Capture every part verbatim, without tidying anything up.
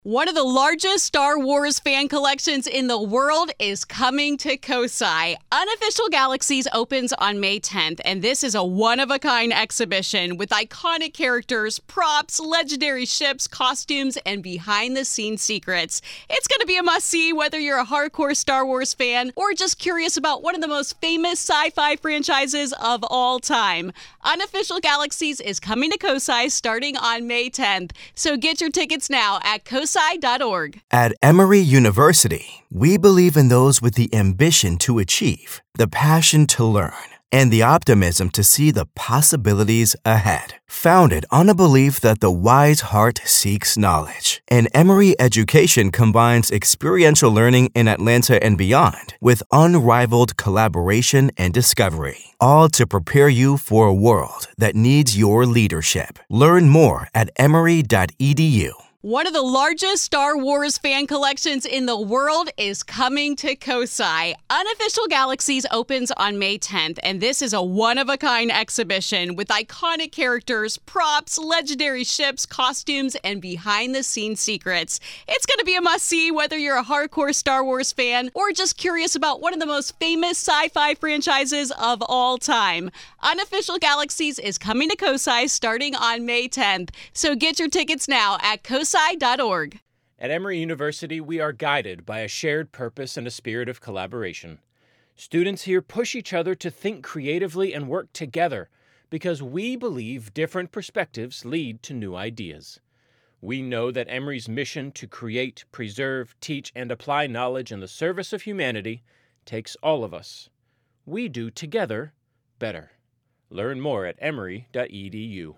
One of the largest Star Wars fan collections in the world is coming to Kosai. Unofficial Galaxies opens on May tenth, and this is a one-of-a-kind exhibition with iconic characters, props, legendary ships, costumes, and behind-the-scenes secrets. It's going to be a must-see whether you're a hardcore Star Wars fan or just curious about one of the most famous sci-fi franchises of all time. Unofficial Galaxies is coming to Kosai starting on May tenth, so get your tickets now at kosai dot org. At Emory University, we believe in those with the ambition to achieve, the passion to learn, and the optimism to see the possibilities ahead. Founded on a belief that the wise heart seeks knowledge, and Emory education combines experiential learning in Atlanta and beyond with unrivaled collaboration and discovery, all to prepare you for a world that needs your leadership. Learn more at emory dot e d u. One of the largest Star Wars fan collections in the world is coming to Kosai. Unofficial Galaxies opens on May tenth, and this is a one-of-a-kind exhibition with iconic characters, props, legendary ships, costumes, and behind-the-scenes secrets. It's going to be a must-see whether you're a hardcore Star Wars fan or just curious about one of the most famous sci-fi franchises of all time. Unofficial Galaxies is coming to Kosai starting on May tenth, so get your tickets now at kosai dot org. At Emory University, we are guided by a shared purpose and a spirit of collaboration. Students here push each other to think creatively and work together because we believe different perspectives lead to new ideas. We know that Emory's mission to create, preserve, teach, and apply knowledge in the service of humanity takes all of us. We do together better. Learn more at emory dot e d u.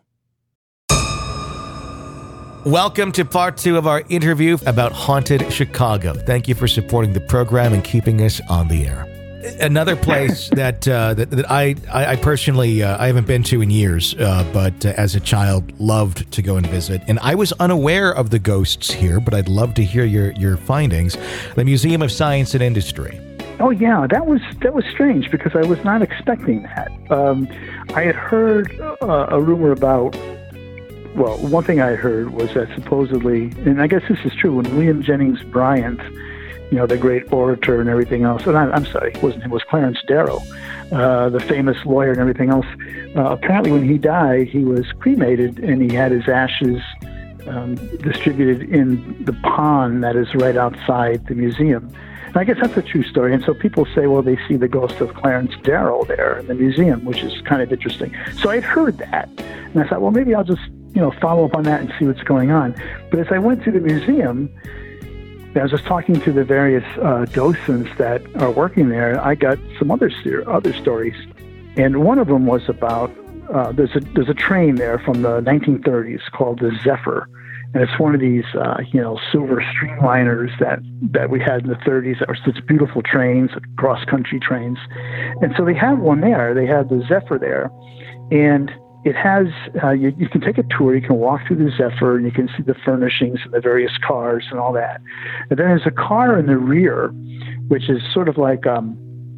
Welcome to part two of our interview about Haunted Chicago. Thank you for supporting the program and keeping us on the air. Another place that, uh, that that I I personally uh, I haven't been to in years, uh, but uh, as a child loved to go and visit. And I was unaware of the ghosts here, but I'd love to hear your your findings. The Museum of Science and Industry. Oh yeah, that was that was strange because I was not expecting that. Um, I had heard uh, a rumor about. Well, one thing I heard was that supposedly, and I guess this is true, when William Jennings Bryan, you know, the great orator and everything else, and I, I'm sorry, it wasn't him, it was Clarence Darrow, uh, the famous lawyer and everything else. Uh, apparently when he died, he was cremated and he had his ashes um, distributed in the pond that is right outside the museum. And I guess that's a true story. And so people say, well, they see the ghost of Clarence Darrow there in the museum, which is kind of interesting. So I'd heard that. And I thought, well, maybe I'll just, you know, follow up on that and see what's going on. But as I went to the museum, I was just talking to the various uh, docents that are working there. I got some other other stories, and one of them was about uh, there's a there's a train there from the nineteen thirties called the Zephyr, and it's one of these uh, you know silver streamliners that that we had in the thirties that were such beautiful trains, cross country trains, and so they had one there. They had the Zephyr there, and it has, uh, you, you can take a tour, you can walk through the Zephyr, and you can see the furnishings and the various cars and all that. And then there's a car in the rear, which is sort of like, um,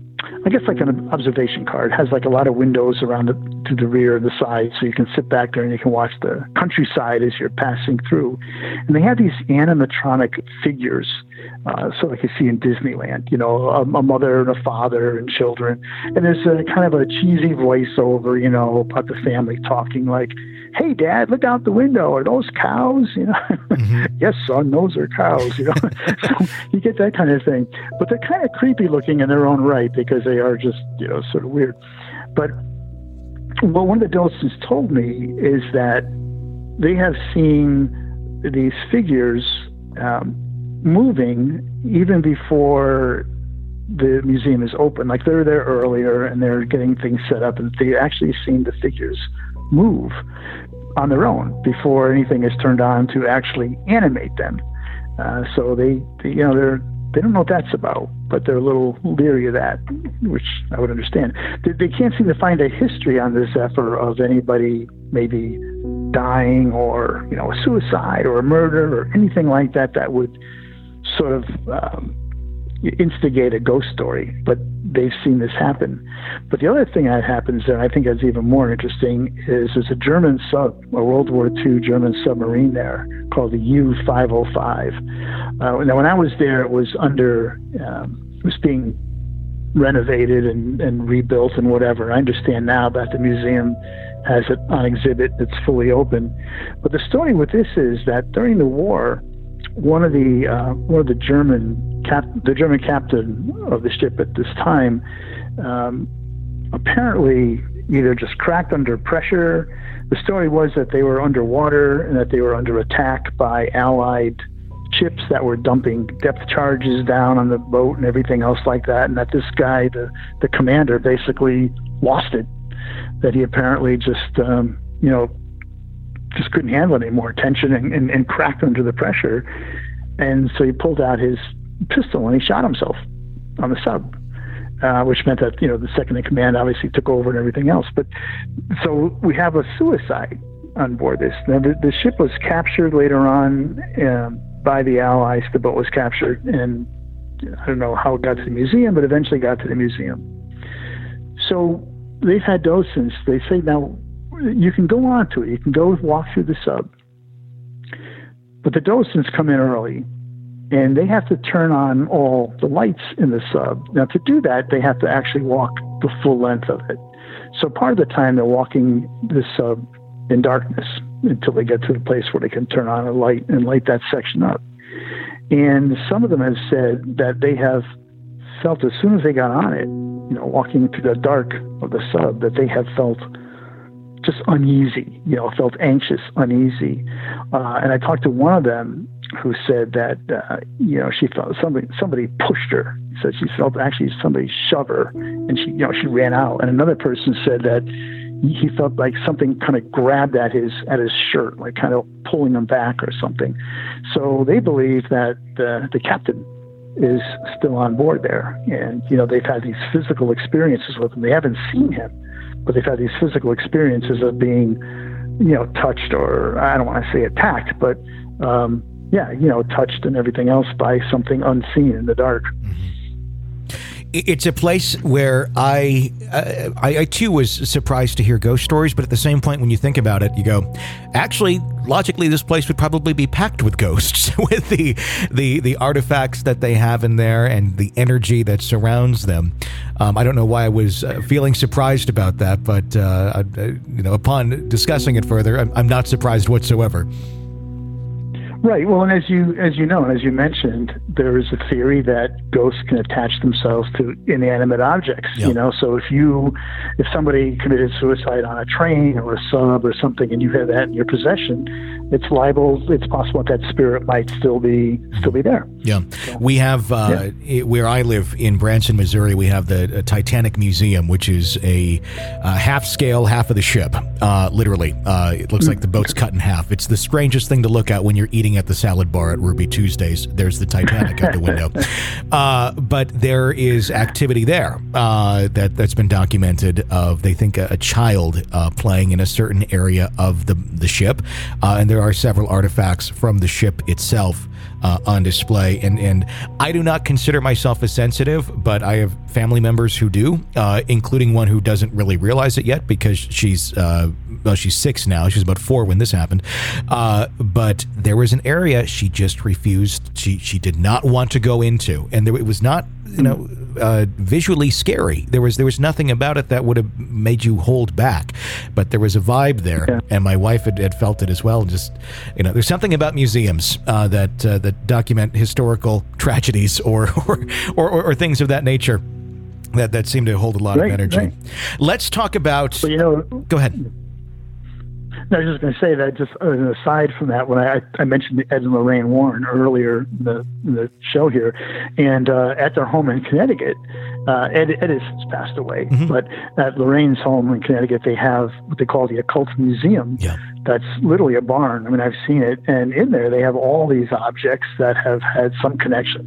I guess like an observation car. It has like a lot of windows around the, to the rear and the side, so you can sit back there and you can watch the countryside as you're passing through. And they have these animatronic figures, uh, so like you see in Disneyland, you know, a, a mother and a father and children. And there's a kind of a cheesy voiceover, you know, about the family talking like, hey, Dad, look out the window. Are those cows? You know, mm-hmm. Yes, son, those are cows. You know, so you get that kind of thing. But they're kind of creepy looking in their own right because they are just, you know, sort of weird. But what one of the docents told me is that they have seen these figures um, moving even before the museum is open. Like they're there earlier and they're getting things set up, and they actually seen the figures move on their own before anything is turned on to actually animate them. Uh, so they, they, you know, they're they don't know what that's about, but they're a little leery of that, which I would understand. They, they can't seem to find a history on the Zephyr of anybody maybe dying or, you know, a suicide or a murder or anything like that that would sort of um, instigate a ghost story, but they've seen this happen. But the other thing that happens there, and I think that's even more interesting, is there's a German sub, a World War Two German submarine there called the U five oh five. Uh, now, when I was there, it was under, um, it was being renovated and, and rebuilt and whatever. I understand now that the museum has it on exhibit. It's fully open. But the story with this is that during the war, one of the uh, one of the German cap the German captain of the ship at this time um, apparently either just cracked under pressure. The story was that they were underwater and that they were under attack by Allied ships that were dumping depth charges down on the boat and everything else like that, and that this guy, the the commander, basically lost it. That he apparently just um, you know. just couldn't handle any more tension and, and, and cracked under the pressure. And so he pulled out his pistol and he shot himself on the sub, uh, which meant that, you know, the second in command obviously took over and everything else. But so we have a suicide on board this. Now, the, the ship was captured later on um, by the Allies. The boat was captured, and I don't know how it got to the museum, but eventually got to the museum. So they've had docents. They say, now, you can go on to it. You can go walk through the sub. But the docents come in early, and they have to turn on all the lights in the sub. Now, to do that, they have to actually walk the full length of it. So part of the time, they're walking the sub in darkness until they get to the place where they can turn on a light and light that section up. And some of them have said that they have felt as soon as they got on it, you know, walking through the dark of the sub, that they have felt just uneasy, you know, felt anxious, uneasy. Uh, and I talked to one of them who said that, uh, you know, she felt somebody, somebody pushed her. She said she felt actually somebody shove her, and she, you know, she ran out. And another person said that he felt like something kind of grabbed at his, at his shirt, like kind of pulling him back or something. So they believe that uh, the captain is still on board there. And, you know, they've had these physical experiences with him. They haven't seen him, but they've had these physical experiences of being, you know, touched, or I don't want to say attacked, but um, yeah, you know, touched and everything else by something unseen in the dark. It's a place where I, uh, I, I too was surprised to hear ghost stories, but at the same point, when you think about it, you go, actually, logically, this place would probably be packed with ghosts, with the, the the artifacts that they have in there and the energy that surrounds them. Um, I don't know why I was uh, feeling surprised about that, but uh, I, you know, upon discussing it further, I'm, I'm not surprised whatsoever. Right. Well, and as you as you know, and as you mentioned, there is a theory that ghosts can attach themselves to inanimate objects. Yep. You know, so if you if somebody committed suicide on a train or a sub or something, and you have that in your possession, it's liable. It's possible that that spirit might still be still be there. Yeah, so, we have uh, yeah. where I live in Branson, Missouri. We have the uh, Titanic Museum, which is a uh, half scale, half of the ship. Uh, literally, uh, it looks mm-hmm. like the boat's cut in half. It's the strangest thing to look at when you're eating at the salad bar at Ruby Tuesdays. There's the Titanic out the window. Uh, but there is activity there uh, that, that's been documented of, they think, a, a child uh, playing in a certain area of the, the ship. Uh, and there are several artifacts from the ship itself Uh, on display, and and I do not consider myself as sensitive, but I have family members who do, uh, including one who doesn't really realize it yet because she's uh, well, she's six now. She was about four when this happened, uh, but there was an area she just refused. She she did not want to go into, and there, it was not, you know, uh, visually scary. There was there was nothing about it that would have made you hold back, but there was a vibe there, yeah. and my wife had, had felt it as well. Just, you know, there's something about museums uh, that uh, that document historical tragedies or or, or or or things of that nature that that seem to hold a lot right, of energy. Right. Let's talk about. Well, you know, go ahead. No, I was just going to say that, just as an aside from that, when I, I mentioned Ed and Lorraine Warren earlier in the, in the show here, and uh, at their home in Connecticut, uh, Ed, Ed has passed away, mm-hmm. but at Lorraine's home in Connecticut, they have what they call the Occult Museum. Yeah. That's literally a barn. I mean, I've seen it, and in there they have all these objects that have had some connection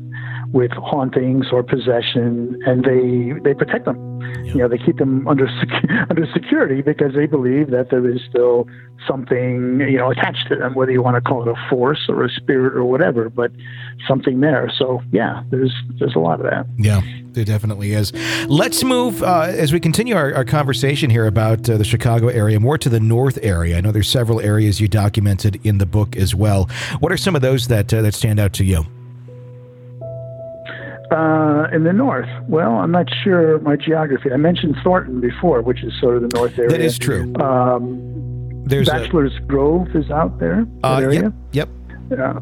with hauntings or possession, and they they protect them. You know, they keep them under sec- under security because they believe that there is still something, you know, attached to them, whether you want to call it a force or a spirit or whatever, but something there. So yeah, there's there's a lot of that. Yeah, there definitely is. Let's move uh, as we continue our, our conversation here about uh, the Chicago area, more to the north area. I know there's several areas you documented in the book as well. What are some of those that uh, that stand out to you? Uh, in the north, well, I'm not sure my geography. I mentioned Thornton before, which is sort of the north area. That is true. Um, There's Bachelor's a, Grove is out there. Uh, that area. Yep. yep. Yeah.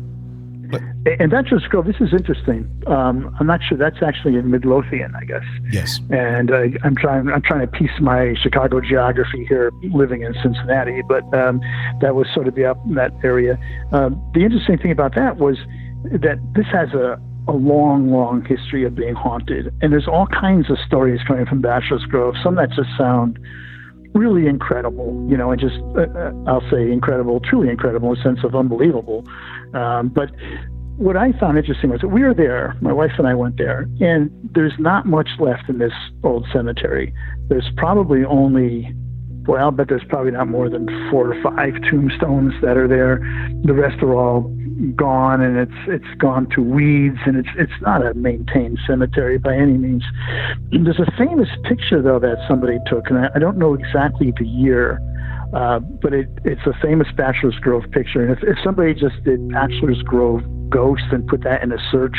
But, and Bachelor's Grove, this is interesting. Um, I'm not sure. That's actually in Midlothian, I guess. Yes. And uh, I'm trying. I'm trying to piece my Chicago geography here, living in Cincinnati. But um, that was sort of the up in that area. Um, the interesting thing about that was that this has a a long, long history of being haunted. And there's all kinds of stories coming from Bachelor's Grove, some that just sound really incredible, you know, and just, uh, I'll say incredible, truly incredible in the sense of unbelievable. Um, but what I found interesting was that we were there, my wife and I went there, and there's not much left in this old cemetery. There's probably only, boy, I'll bet there's probably not more than four or five tombstones that are there. The rest are all gone, and it's it's gone to weeds, and it's it's not a maintained cemetery by any means. And there's a famous picture though that somebody took, and I, I don't know exactly the year, uh, but it it's a famous Bachelor's Grove picture. And if, if somebody just did Bachelor's Grove ghost and put that in a search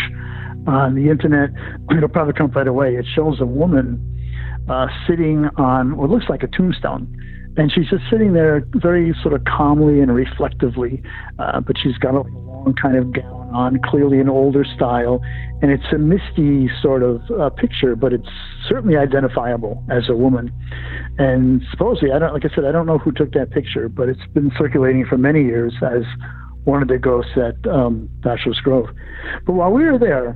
on the internet, it'll probably come right away. It shows a woman uh, sitting on what looks like a tombstone. And she's just sitting there very sort of calmly and reflectively, uh, but she's got a long kind of gown on, clearly an older style. And it's a misty sort of uh, picture, but it's certainly identifiable as a woman. And supposedly, I don't, like I said, I don't know who took that picture, but it's been circulating for many years as one of the ghosts at um, Bachelor's Grove. But while we were there,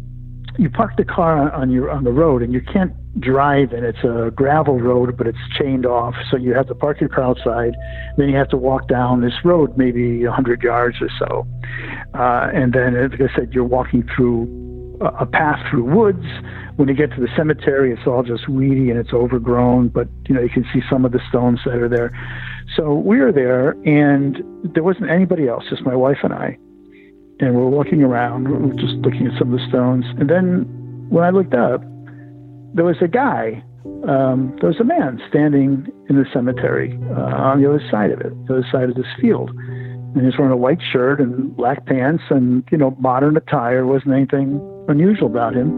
you park the car on your on the road, and you can't drive in. It's a gravel road, but it's chained off, so you have to park your car outside. Then you have to walk down this road, maybe a hundred yards or so, uh, and then, like I said, you're walking through a, a path through woods. When you get to the cemetery, it's all just weedy and it's overgrown, but you know you can see some of the stones that are there. So we were there, and there wasn't anybody else, just my wife and I. And we're walking around, we're just looking at some of the stones. And then when I looked up, there was a guy, um, there was a man standing in the cemetery uh, on the other side of it, the other side of this field. And he was wearing a white shirt and black pants and, you know, modern attire. Wasn't anything unusual about him.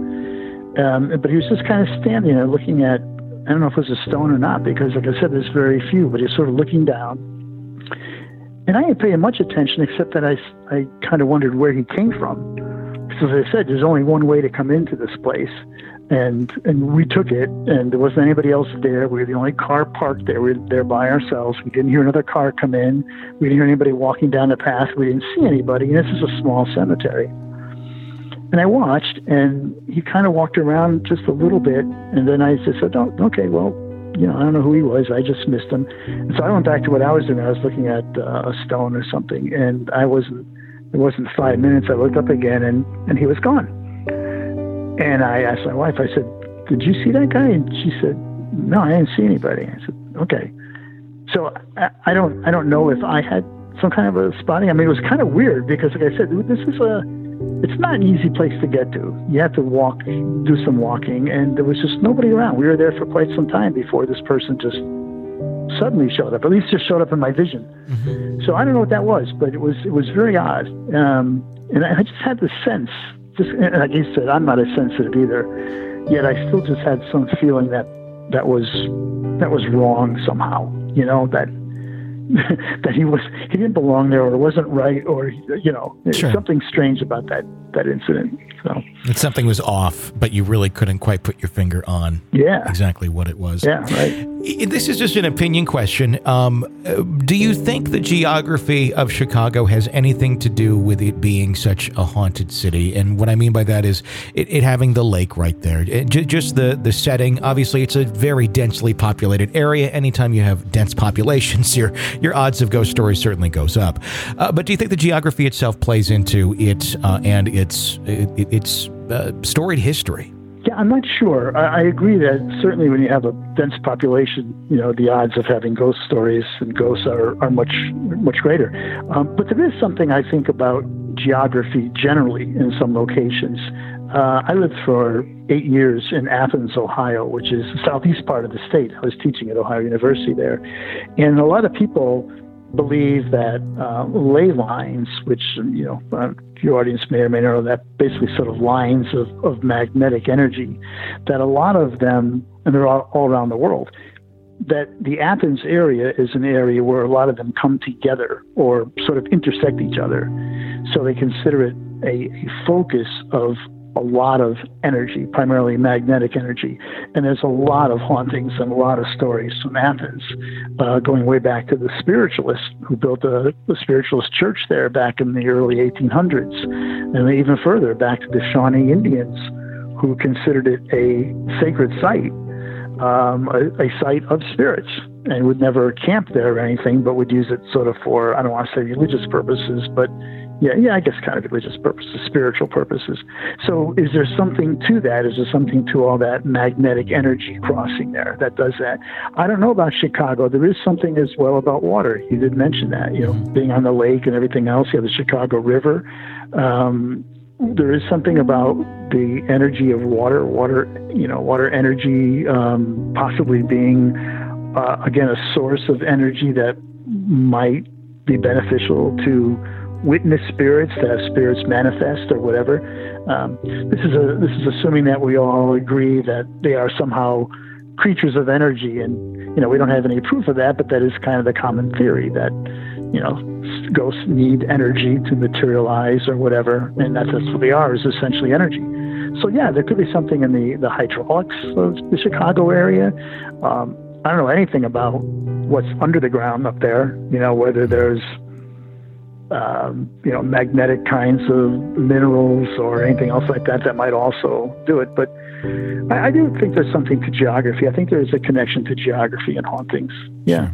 Um, but he was just kind of standing there looking at, I don't know if it was a stone or not, because like I said, there's very few, but he's sort of looking down. And I didn't pay him much attention, except that I, I kind of wondered where he came from. Because as I said, there's only one way to come into this place. And and we took it, and there wasn't anybody else there. We were the only car parked there. We were there by ourselves. We didn't hear another car come in. We didn't hear anybody walking down the path. We didn't see anybody. And this is a small cemetery. And I watched, and he kind of walked around just a little bit. And then I just said, oh, okay, well, you know, I don't know who he was. I just missed him. And so I went back to what I was doing. I was looking at uh, a stone or something, and I wasn't, it wasn't five minutes. I looked up again, and, and he was gone. And I asked my wife, I said, did you see that guy? And she said, no, I didn't see anybody. I said, okay. So I, I don't, I don't know if I had some kind of a spotting. I mean, it was kind of weird because, like I said, this is a, it's not an easy place to get to. You have to walk, do some walking, and there was just nobody around. We were there for quite some time before this person just suddenly showed up, at least just showed up in my vision. Mm-hmm. So I don't know what that was, but it was, it was very odd. Um, and I just had the sense, just like you said, I'm not as sensitive either, yet I still just had some feeling that that was, that was wrong somehow, you know, that, that he was, he didn't belong there, or it wasn't right, or, you know, sure. something strange about that, that incident. So that something was off, but you really couldn't quite put your finger on yeah. exactly what it was. Yeah, right. This is just an opinion question. Um, do you think the geography of Chicago has anything to do with it being such a haunted city? And what I mean by that is it, it having the lake right there. It, just the, the setting. Obviously, it's a very densely populated area. Anytime you have dense populations, you're your odds of ghost stories certainly goes up. Uh, but do you think the geography itself plays into it uh, and its it, its uh, storied history? Yeah, I'm not sure. I, I agree that certainly when you have a dense population, you know, the odds of having ghost stories and ghosts are, are much, much greater. Um, but there is something I think about geography generally in some locations. Uh, I lived for eight years in Athens, Ohio, which is the southeast part of the state. I was teaching at Ohio University there. And a lot of people believe that uh, ley lines, which, you know, uh, your audience may or may not know, that basically sort of lines of, of magnetic energy, that a lot of them, and they're all, all around the world, that the Athens area is an area where a lot of them come together or sort of intersect each other. So they consider it a, a focus of a lot of energy, primarily magnetic energy. And there's a lot of hauntings and a lot of stories from Athens, uh, going way back to the spiritualists who built a, a spiritualist church there back in the early eighteen hundreds, and even further back to the Shawnee Indians, who considered it a sacred site, um, a, a site of spirits, and would never camp there or anything, but would use it sort of for, I don't want to say religious purposes, but Yeah, yeah, I guess kind of religious purposes, spiritual purposes. So is there something to that? Is there something to all that magnetic energy crossing there that does that? I don't know about Chicago. There is something as well about water. You did mention that, you know, being on the lake and everything else. You have the Chicago River. Um, there is something about the energy of water, water, you know, water energy um, possibly being, uh, again, a source of energy that might be beneficial to witness spirits, to have spirits manifest or whatever. Um, this is a this is assuming that we all agree that they are somehow creatures of energy, and you know we don't have any proof of that, but that is kind of the common theory that you know ghosts need energy to materialize or whatever, and that's, that's what they are, is essentially energy. So yeah, there could be something in the the hydraulics of the Chicago area. Um, I don't know anything about what's under the ground up there. You know whether there's Um, you know, magnetic kinds of minerals or anything else like that that might also do it. But I, I do think there's something to geography. I think there is a connection to geography and hauntings. Yeah.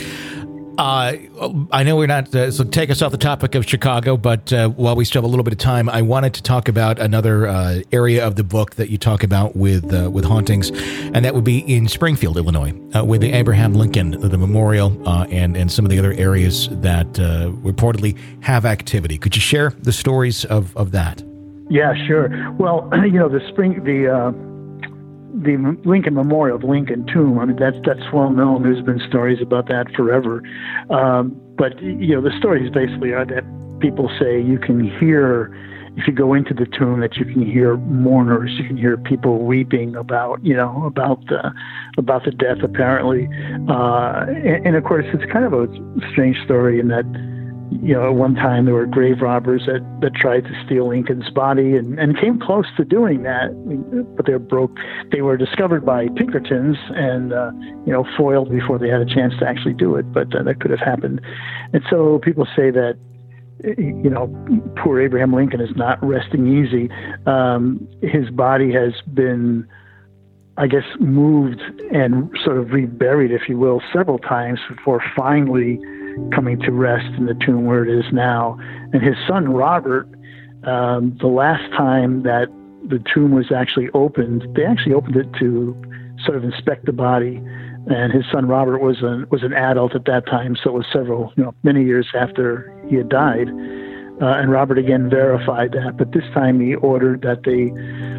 Uh, I know we're not, uh, so take us off the topic of Chicago, but uh, while we still have a little bit of time, I wanted to talk about another uh, area of the book that you talk about with uh, with hauntings, and that would be in Springfield, Illinois, uh, with the Abraham Lincoln, the memorial, uh, and, and some of the other areas that uh, reportedly have activity. Could you share the stories of, of that? Yeah, sure. Well, you know, the spring, the... Uh, The Lincoln Memorial, the Lincoln Tomb, I mean, that's that's well known. There's been stories about that forever. Um, but, you know, the stories basically are that people say you can hear, if you go into the tomb, that you can hear mourners, you can hear people weeping about, you know, about the, about the death, apparently. Uh, and, and, of course, it's kind of a strange story in that, you know, at one time there were grave robbers that, that tried to steal Lincoln's body and, and came close to doing that, but they were broke. They were discovered by Pinkertons and, uh, you know, foiled before they had a chance to actually do it, but uh, that could have happened. And so people say that, you know, poor Abraham Lincoln is not resting easy. Um, his body has been, I guess, moved and sort of reburied, if you will, several times before finally coming to rest in the tomb where it is now. And his son, Robert, um, the last time that the tomb was actually opened, they actually opened it to sort of inspect the body. And his son, Robert, was an, was an adult at that time, so it was several, you know, many years after he had died. Uh, and Robert again verified that, but this time he ordered that they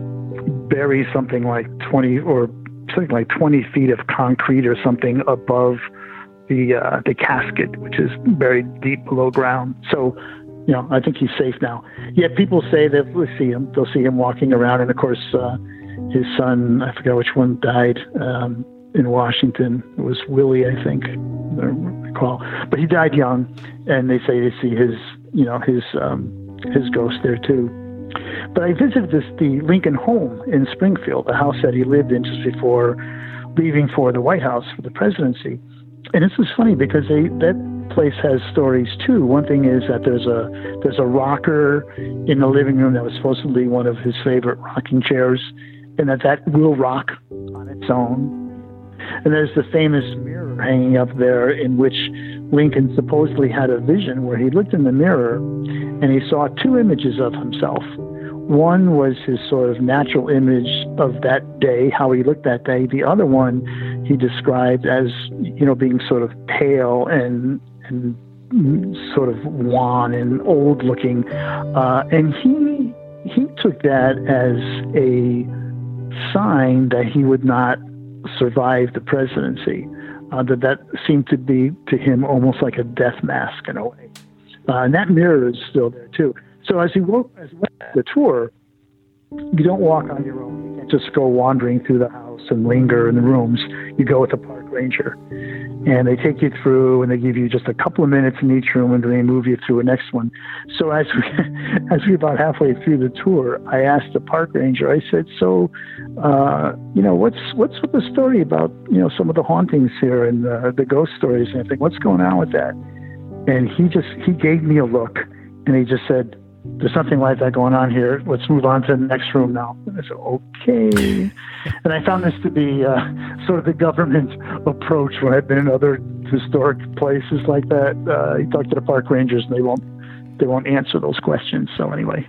bury something like twenty or something like twenty feet of concrete or something above the uh, the casket, which is buried deep below ground. So, you know, I think he's safe now. Yet people say that they'll see him, they'll see him walking around, and of course, uh, his son, I forgot which one, died um, in Washington. It was Willie, I think, I don't recall, but he died young, and they say they see his, you know, his um, his ghost there too. But I visited this the Lincoln home in Springfield, the house that he lived in just before leaving for the White House for the presidency. And this is funny because they, that place has stories too. One thing is that there's a there's a rocker in the living room that was supposedly one of his favorite rocking chairs, and that that will rock on its own. And there's the famous mirror hanging up there in which Lincoln supposedly had a vision where he looked in the mirror and he saw two images of himself. One was his sort of natural image of that day, how he looked that day. The other one he described as, you know, being sort of pale and and sort of wan and old looking. Uh, and he he took that as a sign that he would not survive the presidency. Uh, that that seemed to be to him almost like a death mask in a way. Uh, and that mirror is still there too. So as he went, as he went the tour, you don't walk on your own. You can't just go wandering through the house and linger in the rooms. You go with a park ranger. And they take you through, and they give you just a couple of minutes in each room, and then they move you through the next one. So as we, as we about halfway through the tour, I asked the park ranger, I said, so, uh, you know, what's what's with the story about, you know, some of the hauntings here and uh, the ghost stories and everything? What's going on with that? And he just, he gave me a look, and he just said, there's something like that going on here. Let's move on to the next room now. And I said, okay. And I found this to be uh, sort of the government approach when I've been in other historic places like that. Uh, you talk to the park rangers and they won't they won't answer those questions. So anyway.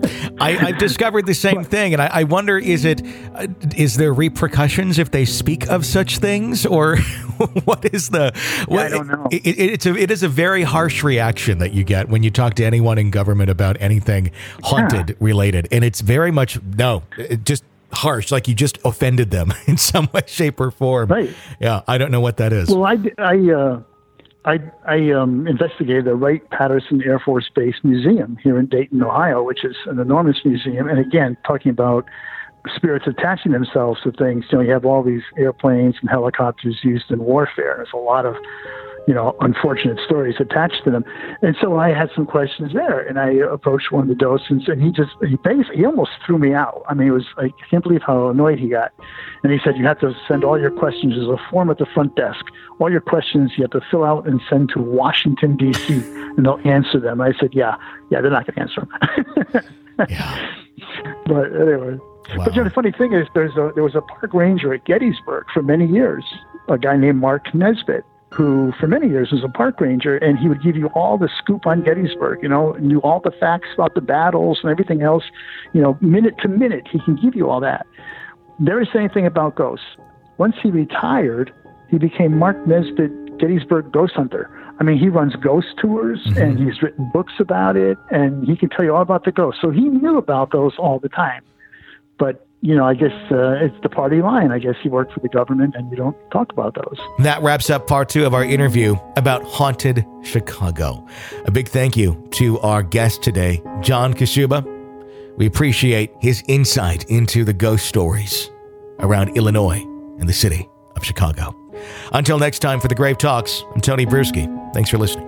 I, I've discovered the same thing, and I, I wonder, is it uh, is there repercussions if they speak of such things, or what is the? What, yeah, I don't know. It, it, it's a, it is a very harsh reaction that you get when you talk to anyone in government about anything haunted yeah. related, and it's very much no, it just harsh, like you just offended them in some way, shape, or form. Right. Yeah, I don't know what that is. Well, I I. Uh... I, I um, investigated the Wright-Patterson Air Force Base Museum here in Dayton, Ohio, which is an enormous museum. And again, talking about spirits attaching themselves to things, you know, you have all these airplanes and helicopters used in warfare. There's a lot of, you know, unfortunate stories attached to them. And so I had some questions there, and I approached one of the docents, and he just, he basically, he almost threw me out. I mean, it was, I can't believe how annoyed he got. And he said, you have to send all your questions. There's a form at the front desk. All your questions you have to fill out and send to Washington, D C, and they'll answer them. I said, yeah, yeah, they're not going to answer them. yeah. But anyway. Wow. But you know, the funny thing is, there's a, there was a park ranger at Gettysburg for many years, a guy named Mark Nesbitt, who for many years was a park ranger, and he would give you all the scoop on Gettysburg, you know, knew all the facts about the battles and everything else, you know, minute to minute, he can give you all that. Never said anything about ghosts. Once he retired, he became Mark Nesbitt, Gettysburg Ghost Hunter. I mean, he runs ghost tours, mm-hmm. and he's written books about it, and he can tell you all about the ghosts. So he knew about those all the time. But you know, I guess uh, it's the party line. I guess he worked for the government, and you don't talk about those. That wraps up part two of our interview about haunted Chicago. A big thank you to our guest today, John Kashuba. We appreciate his insight into the ghost stories around Illinois and the city of Chicago. Until next time, for the Grave Talks, I'm Tony Bruschi. Thanks for listening.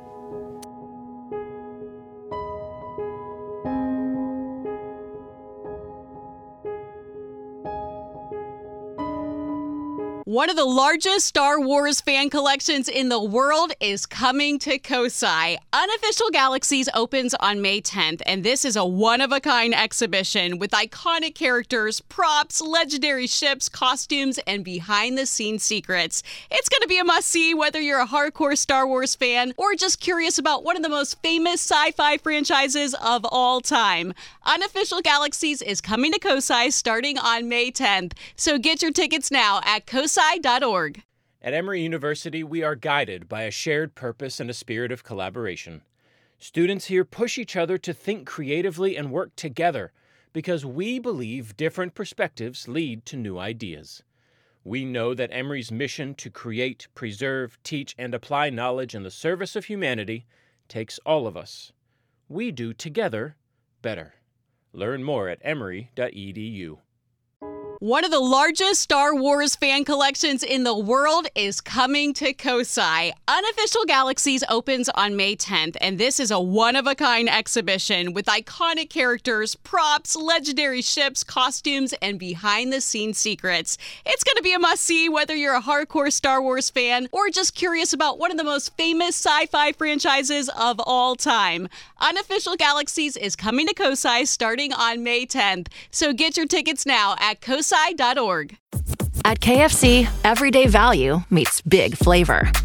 One of the largest Star Wars fan collections in the world is coming to Kosai. Unofficial Galaxies opens on May tenth, and this is a one-of-a-kind exhibition with iconic characters, props, legendary ships, costumes, and behind-the-scenes secrets. It's going to be a must-see whether you're a hardcore Star Wars fan or just curious about one of the most famous sci-fi franchises of all time. Unofficial Galaxies is coming to Kosai starting on May tenth, so get your tickets now at kosai dot org. At Emory University, we are guided by a shared purpose and a spirit of collaboration. Students here push each other to think creatively and work together because we believe different perspectives lead to new ideas. We know that Emory's mission to create, preserve, teach, and apply knowledge in the service of humanity takes all of us. We do together better. Learn more at emory dot e d u. One of the largest Star Wars fan collections in the world is coming to Kosai. Unofficial Galaxies opens on May tenth, and this is a one-of-a-kind exhibition with iconic characters, props, legendary ships, costumes, and behind-the-scenes secrets. It's going to be a must-see whether you're a hardcore Star Wars fan or just curious about one of the most famous sci-fi franchises of all time. Unofficial Galaxies is coming to Kosai starting on May tenth, so get your tickets now at kosai dot org. At K F C, everyday value meets big flavor.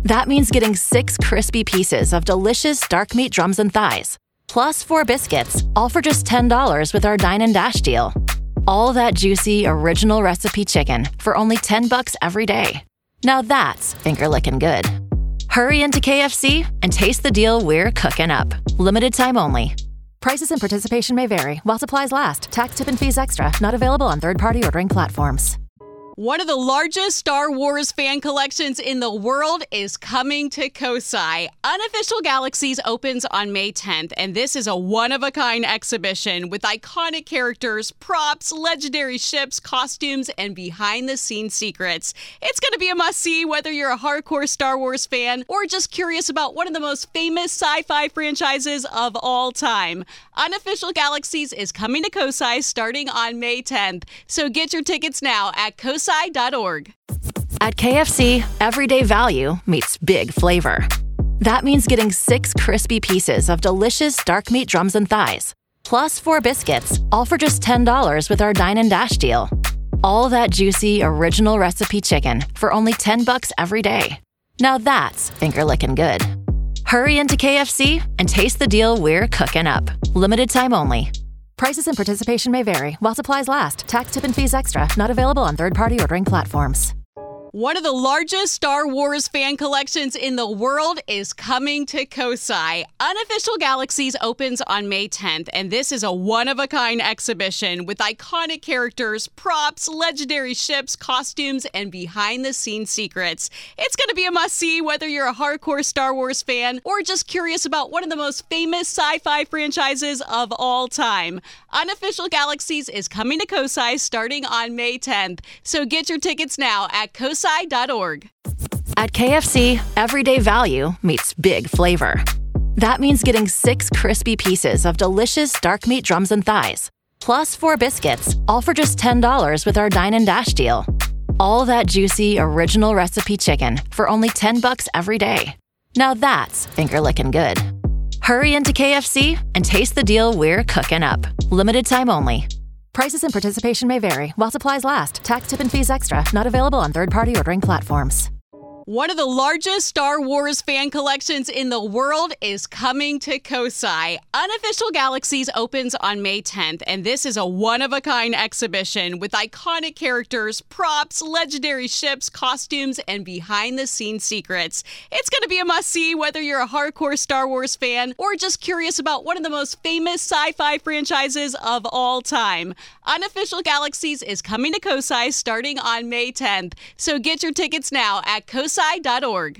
That means getting six crispy pieces of delicious dark meat drums and thighs, plus four biscuits, all for just ten dollars with our Dine and Dash deal. All that juicy, original recipe chicken for only ten bucks every day. Now that's finger-licking good. Hurry into K F C and taste the deal we're cooking up. Limited time only. Prices and participation may vary while supplies last. Tax, tip, and fees extra. Not available on third-party ordering platforms. One of the largest Star Wars fan collections in the world is coming to Kosai. Unofficial Galaxies opens on May tenth, and this is a one-of-a-kind exhibition with iconic characters, props, legendary ships, costumes, and behind-the-scenes secrets. It's going to be a must-see whether you're a hardcore Star Wars fan or just curious about one of the most famous sci-fi franchises of all time. Unofficial Galaxies is coming to Kosai starting on May tenth, so get your tickets now at kosai dot org. At K F C, everyday value meets big flavor. That means getting six crispy pieces of delicious dark meat drums and thighs, plus four biscuits, all for just ten dollars with our Dine and Dash deal. All that juicy, original recipe chicken for only ten bucks every day. Now that's finger-licking good. Hurry into K F C and taste the deal we're cooking up. Limited time only. Prices and participation may vary while supplies last. Tax, tip, and fees extra. Not available on third-party ordering platforms. One of the largest Star Wars fan collections in the world is coming to Kosai. Unofficial Galaxies opens on May tenth, and this is a one-of-a-kind exhibition with iconic characters, props, legendary ships, costumes, and behind-the-scenes secrets. It's going to be a must-see whether you're a hardcore Star Wars fan or just curious about one of the most famous sci-fi franchises of all time. Unofficial Galaxies is coming to Kosai starting on May tenth, so get your tickets now at kosai dot org. At K F C, everyday value meets big flavor. That means getting six crispy pieces of delicious dark meat drums and thighs, plus four biscuits, all for just ten dollars with our Dine and Dash deal. All that juicy, original recipe chicken for only ten bucks every day. Now that's finger-licking good. Hurry into K F C and taste the deal we're cooking up. Limited time only. Prices and participation may vary while supplies last. Tax, tip, and fees extra. Not available on third-party ordering platforms. One of the largest Star Wars fan collections in the world is coming to Kosai. Unofficial Galaxies opens on May tenth, and this is a one-of-a-kind exhibition with iconic characters, props, legendary ships, costumes, and behind-the-scenes secrets. It's going to be a must-see whether you're a hardcore Star Wars fan or just curious about one of the most famous sci-fi franchises of all time. Unofficial Galaxies is coming to Kosai starting on May tenth, so get your tickets now at kosai dot org.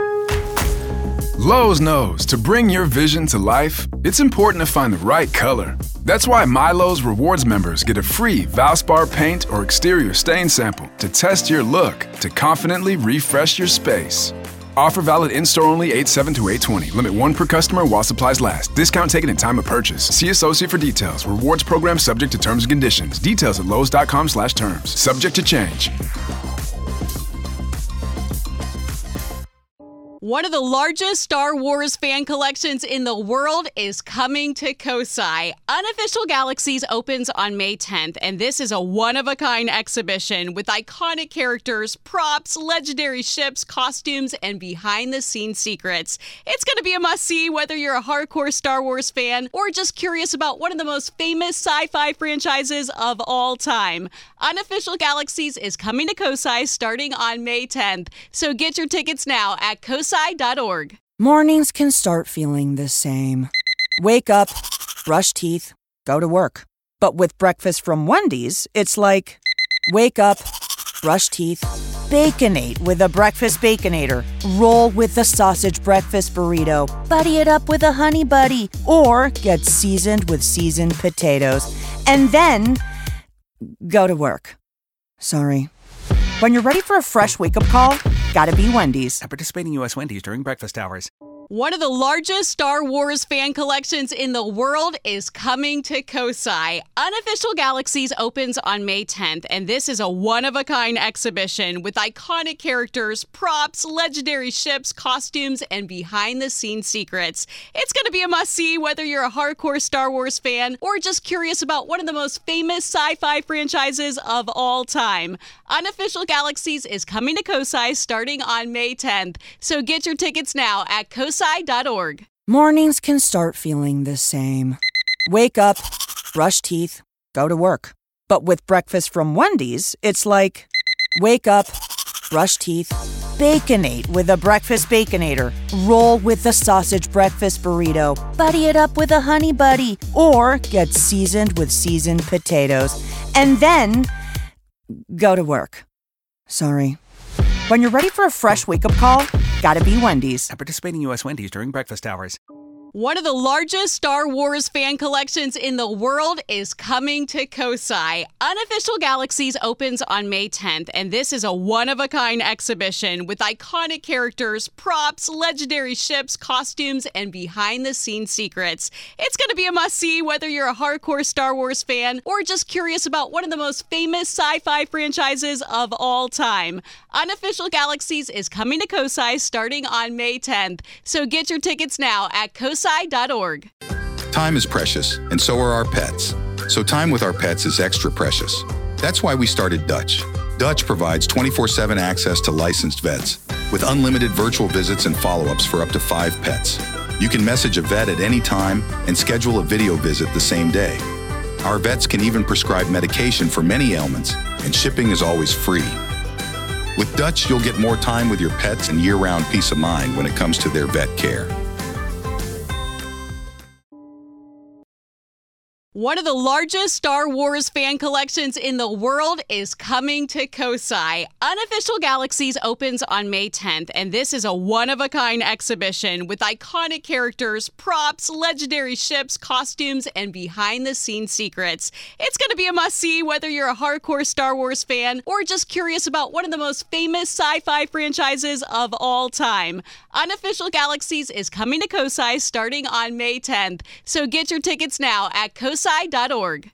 Lowe's knows to bring your vision to life, it's important to find the right color. That's why MyLowe's Rewards members get a free Valspar paint or exterior stain sample to test your look to confidently refresh your space. Offer valid in-store only eight seven to eight twenty. Limit one per customer while supplies last. Discount taken in time of purchase. See associate for details. Rewards program subject to terms and conditions. Details at lowes dot com slash terms. Subject to change. One of the largest Star Wars fan collections in the world is coming to Kosai. Unofficial Galaxies opens on May tenth, and this is a one-of-a-kind exhibition with iconic characters, props, legendary ships, costumes, and behind-the-scenes secrets. It's going to be a must-see whether you're a hardcore Star Wars fan or just curious about one of the most famous sci-fi franchises of all time. Unofficial Galaxies is coming to Kosai starting on May tenth, so get your tickets now at kosai dot org. Mornings can start feeling the same. Wake up, brush teeth, go to work. But with breakfast from Wendy's, it's like, wake up, brush teeth, Baconate with a Breakfast Baconator. Roll with the sausage breakfast burrito. Buddy it up with a Honey Buddy. Or get seasoned with seasoned potatoes. And then, go to work. Sorry. When you're ready for a fresh wake-up call, gotta be Wendy's. At participating U S Wendy's during breakfast hours. One of the largest Star Wars fan collections in the world is coming to Kosai. Unofficial Galaxies opens on May tenth, and this is a one-of-a-kind exhibition with iconic characters, props, legendary ships, costumes, and behind-the-scenes secrets. It's going to be a must-see whether you're a hardcore Star Wars fan or just curious about one of the most famous sci-fi franchises of all time. Unofficial Galaxies is coming to Kosai starting on May tenth, so get your tickets now at kosai dot org. Mornings can start feeling the same. Wake up, brush teeth, go to work. But with breakfast from Wendy's, it's like, wake up, brush teeth, Baconate with a breakfast Baconator. Roll with the sausage breakfast burrito. Buddy it up with a Honey Buddy. Or get seasoned with seasoned potatoes. And then go to work. Sorry. When you're ready for a fresh wake-up call, gotta be Wendy's. At participating U S Wendy's during breakfast hours. One of the largest Star Wars fan collections in the world is coming to Kosai. Unofficial Galaxies opens on May tenth, and this is a one-of-a-kind exhibition with iconic characters, props, legendary ships, costumes, and behind-the-scenes secrets. It's going to be a must-see whether you're a hardcore Star Wars fan or just curious about one of the most famous sci-fi franchises of all time. Unofficial Galaxies is coming to Kosai starting on May tenth, so get your tickets now at kosai dot org. Time is precious, and so are our pets. So time with our pets is extra precious. That's why we started Dutch. Dutch provides twenty-four seven access to licensed vets, with unlimited virtual visits and follow-ups for up to five pets. You can message a vet at any time and schedule a video visit the same day. Our vets can even prescribe medication for many ailments, and shipping is always free. With Dutch, you'll get more time with your pets and year-round peace of mind when it comes to their vet care. One of the largest Star Wars fan collections in the world is coming to Kosai. Unofficial Galaxies opens on May tenth, and this is a one-of-a-kind exhibition with iconic characters, props, legendary ships, costumes, and behind-the-scenes secrets. It's going to be a must-see whether you're a hardcore Star Wars fan or just curious about one of the most famous sci-fi franchises of all time. Unofficial Galaxies is coming to Kosai starting on May tenth, so get your tickets now at kosai dot org.